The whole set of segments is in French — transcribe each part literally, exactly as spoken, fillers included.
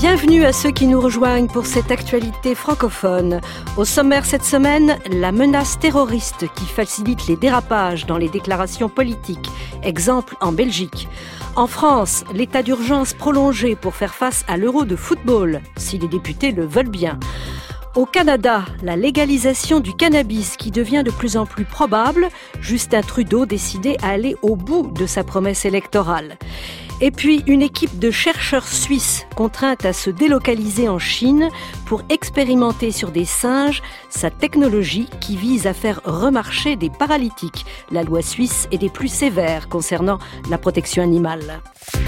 Bienvenue à ceux qui nous rejoignent pour cette actualité francophone. Au sommaire cette semaine, la menace terroriste qui facilite les dérapages dans les déclarations politiques. Exemple en Belgique. En France, l'état d'urgence prolongé pour faire face à l'euro de football, si les députés le veulent bien. Au Canada, la légalisation du cannabis qui devient de plus en plus probable, Justin Trudeau décidé à aller au bout de sa promesse électorale. Et puis, une équipe de chercheurs suisses contrainte à se délocaliser en Chine pour expérimenter sur des singes sa technologie qui vise à faire remarcher des paralytiques. La loi suisse est des plus sévères concernant la protection animale.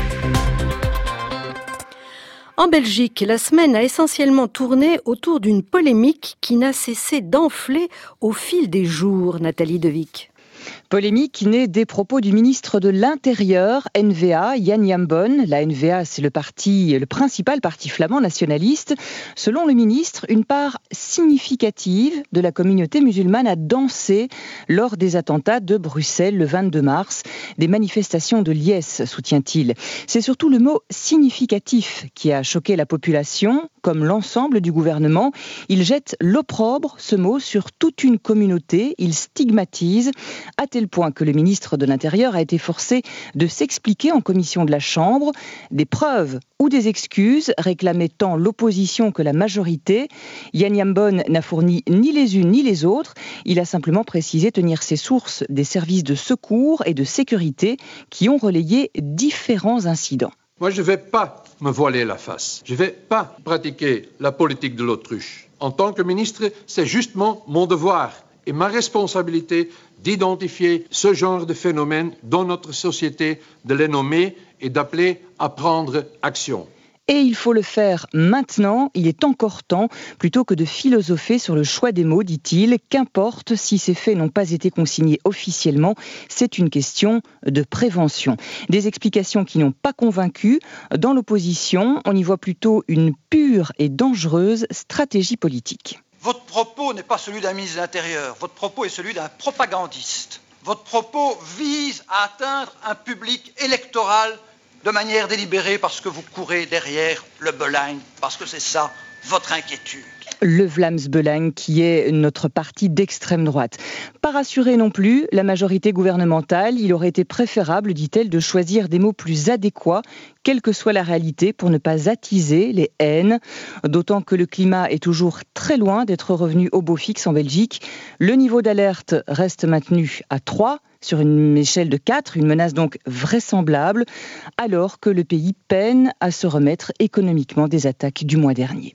En Belgique, la semaine a essentiellement tourné autour d'une polémique qui n'a cessé d'enfler au fil des jours, Nathalie Devic. Polémique née des propos du ministre de l'Intérieur, N V A, Jan Jambon. La N V A, c'est le parti, le principal parti flamand nationaliste. Selon le ministre, une part significative de la communauté musulmane a dansé lors des attentats de Bruxelles le vingt-deux mars. Des manifestations de liesse, soutient-il. C'est surtout le mot significatif qui a choqué la population, comme l'ensemble du gouvernement. Il jette l'opprobre, ce mot, sur toute une communauté. Il stigmatise, à tel point que le ministre de l'Intérieur a été forcé de s'expliquer en commission de la Chambre. Des preuves ou des excuses réclamaient tant l'opposition que la majorité. Jan Jambon n'a fourni ni les unes ni les autres. Il a simplement précisé tenir ses sources des services de secours et de sécurité qui ont relayé différents incidents. Moi, je ne vais pas me voiler la face. Je ne vais pas pratiquer la politique de l'autruche. En tant que ministre, c'est justement mon devoir et ma responsabilité d'identifier ce genre de phénomène dans notre société, de les nommer et d'appeler à prendre action. Et il faut le faire maintenant, il est encore temps, plutôt que de philosopher sur le choix des mots, dit-il. Qu'importe si ces faits n'ont pas été consignés officiellement, c'est une question de prévention. Des explications qui n'ont pas convaincu. Dans l'opposition, on y voit plutôt une pure et dangereuse stratégie politique. Votre propos n'est pas celui d'un ministre de l'Intérieur, votre propos est celui d'un propagandiste. Votre propos vise à atteindre un public électoral de manière délibérée parce que vous courez derrière le Belang, parce que c'est ça votre inquiétude. Le Vlaams Belang, qui est notre parti d'extrême droite. Pas rassuré non plus, la majorité gouvernementale, il aurait été préférable, dit-elle, de choisir des mots plus adéquats, quelle que soit la réalité, pour ne pas attiser les haines. D'autant que le climat est toujours très loin d'être revenu au beau fixe en Belgique. Le niveau d'alerte reste maintenu à trois, sur une échelle de quatre, une menace donc vraisemblable, alors que le pays peine à se remettre économiquement des attaques du mois dernier.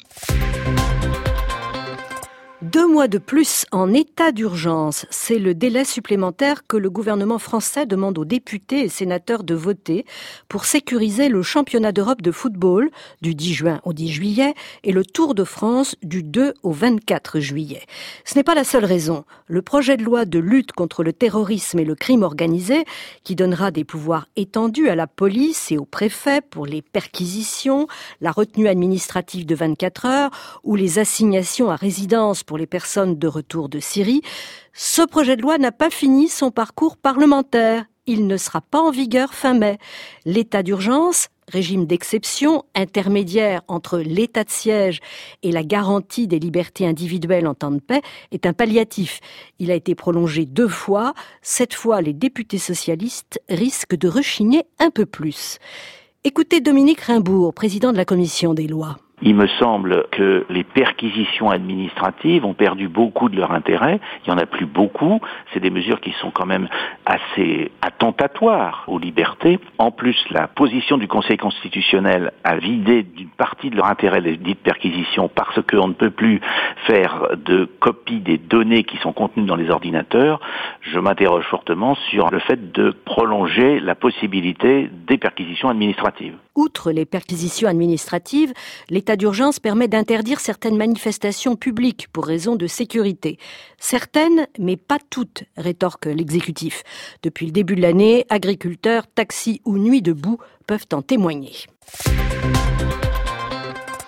Deux mois de plus en état d'urgence, c'est le délai supplémentaire que le gouvernement français demande aux députés et sénateurs de voter pour sécuriser le championnat d'Europe de football du dix juin au dix juillet et le Tour de France du deux au vingt-quatre juillet. Ce n'est pas la seule raison. Le projet de loi de lutte contre le terrorisme et le crime organisé, qui donnera des pouvoirs étendus à la police et aux préfets pour les perquisitions, la retenue administrative de vingt-quatre heures ou les assignations à résidence pour les personnes de retour de Syrie, ce projet de loi n'a pas fini son parcours parlementaire. Il ne sera pas en vigueur fin mai. L'état d'urgence, régime d'exception, intermédiaire entre l'état de siège et la garantie des libertés individuelles en temps de paix, est un palliatif. Il a été prolongé deux fois. Cette fois, les députés socialistes risquent de rechigner un peu plus. Écoutez Dominique Rimbourg, président de la commission des lois. Il me semble que les perquisitions administratives ont perdu beaucoup de leur intérêt. Il n'y en a plus beaucoup. C'est des mesures qui sont quand même assez attentatoires aux libertés. En plus, la position du Conseil constitutionnel a vidé d'une partie de leur intérêt les dites perquisitions parce qu'on ne peut plus faire de copie des données qui sont contenues dans les ordinateurs. Je m'interroge fortement sur le fait de prolonger la possibilité des perquisitions administratives. Outre les perquisitions administratives, l'état d'urgence permet d'interdire certaines manifestations publiques pour raison de sécurité. Certaines, mais pas toutes, rétorque l'exécutif. Depuis le début de l'année, agriculteurs, taxis ou nuits debout peuvent en témoigner.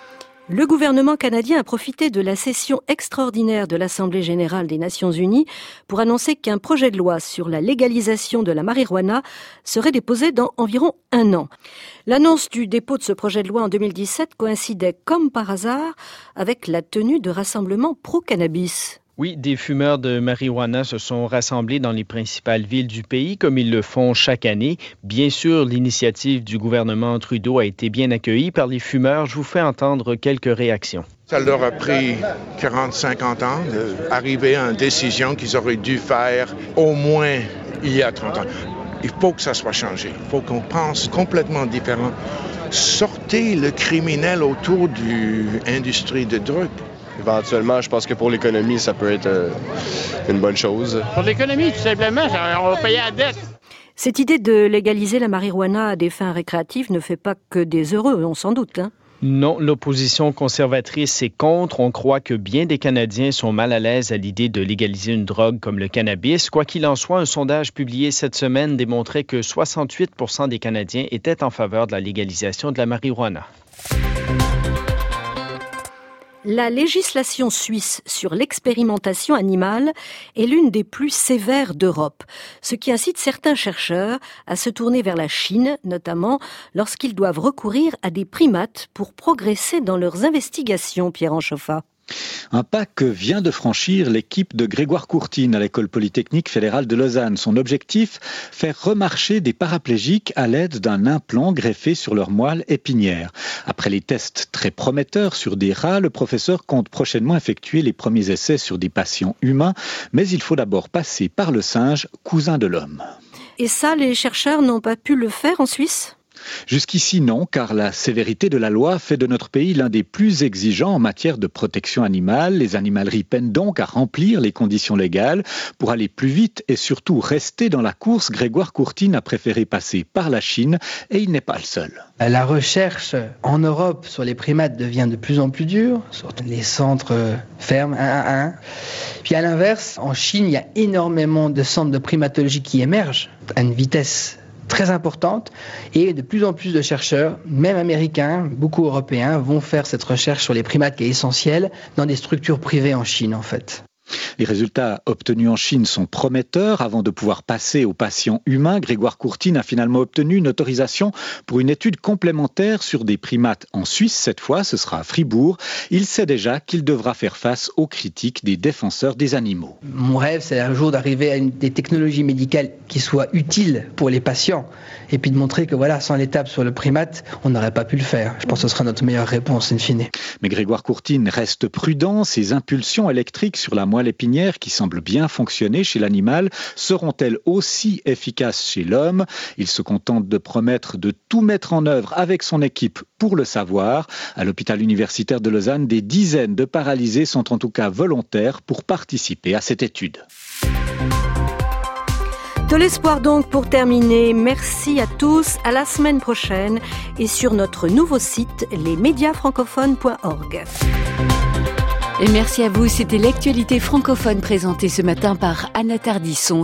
Le gouvernement canadien a profité de la session extraordinaire de l'Assemblée générale des Nations unies pour annoncer qu'un projet de loi sur la légalisation de la marijuana serait déposé dans environ un an. L'annonce du dépôt de ce projet de loi en deux mille dix-sept coïncidait comme par hasard avec la tenue de rassemblements pro-cannabis. Oui, des fumeurs de marijuana se sont rassemblés dans les principales villes du pays, comme ils le font chaque année. Bien sûr, l'initiative du gouvernement Trudeau a été bien accueillie par les fumeurs. Je vous fais entendre quelques réactions. Ça leur a pris quarante à cinquante ans d'arriver à une décision qu'ils auraient dû faire au moins il y a trente ans. Il faut que ça soit changé. Il faut qu'on pense complètement différent. Sortez le criminel autour de l'industrie de drogue. Éventuellement, je pense que pour l'économie, ça peut être euh, une bonne chose. Pour l'économie, tout simplement, on va payer la dette. Cette idée de légaliser la marijuana à des fins récréatives ne fait pas que des heureux, on s'en doute, hein? Non, l'opposition conservatrice est contre. On croit que bien des Canadiens sont mal à l'aise à l'idée de légaliser une drogue comme le cannabis. Quoi qu'il en soit, un sondage publié cette semaine démontrait que soixante-huit pour cent des Canadiens étaient en faveur de la légalisation de la marijuana. La législation suisse sur l'expérimentation animale est l'une des plus sévères d'Europe, ce qui incite certains chercheurs à se tourner vers la Chine, notamment lorsqu'ils doivent recourir à des primates pour progresser dans leurs investigations, Pierre Anchoffa. Un pas que vient de franchir l'équipe de Grégoire Courtine à l'École polytechnique fédérale de Lausanne. Son objectif, faire remarcher des paraplégiques à l'aide d'un implant greffé sur leur moelle épinière. Après les tests très prometteurs sur des rats, le professeur compte prochainement effectuer les premiers essais sur des patients humains, mais il faut d'abord passer par le singe, cousin de l'homme. Et ça, les chercheurs n'ont pas pu le faire en Suisse ? Jusqu'ici non, car la sévérité de la loi fait de notre pays l'un des plus exigeants en matière de protection animale. Les animaleries peinent donc à remplir les conditions légales. Pour aller plus vite et surtout rester dans la course, Grégoire Courtine a préféré passer par la Chine et il n'est pas le seul. La recherche en Europe sur les primates devient de plus en plus dure, surtout les centres ferment un à un. Puis à l'inverse, en Chine, il y a énormément de centres de primatologie qui émergent à une vitesse très importante et de plus en plus de chercheurs, même américains, beaucoup européens, vont faire cette recherche sur les primates qui est essentielle dans des structures privées en Chine en fait. Les résultats obtenus en Chine sont prometteurs. Avant de pouvoir passer aux patients humains, Grégoire Courtine a finalement obtenu une autorisation pour une étude complémentaire sur des primates en Suisse. Cette fois, ce sera à Fribourg. Il sait déjà qu'il devra faire face aux critiques des défenseurs des animaux. Mon rêve, c'est un jour d'arriver à une, des technologies médicales qui soient utiles pour les patients et puis de montrer que voilà, sans l'étape sur le primate, on n'aurait pas pu le faire. Je pense que ce sera notre meilleure réponse in fine. Mais Grégoire Courtine reste prudent. Ses impulsions électriques sur la moelle épinière qui semble bien fonctionner chez l'animal seront-elles aussi efficaces chez l'homme? Il se contente de promettre de tout mettre en œuvre avec son équipe pour le savoir. À l'hôpital universitaire de Lausanne, des dizaines de paralysés sont en tout cas volontaires pour participer à cette étude. De l'espoir donc pour terminer. Merci à tous, à la semaine prochaine et sur notre nouveau site les médias francophones point org. Et merci à vous, c'était l'actualité francophone présentée ce matin par Anna Tardisson.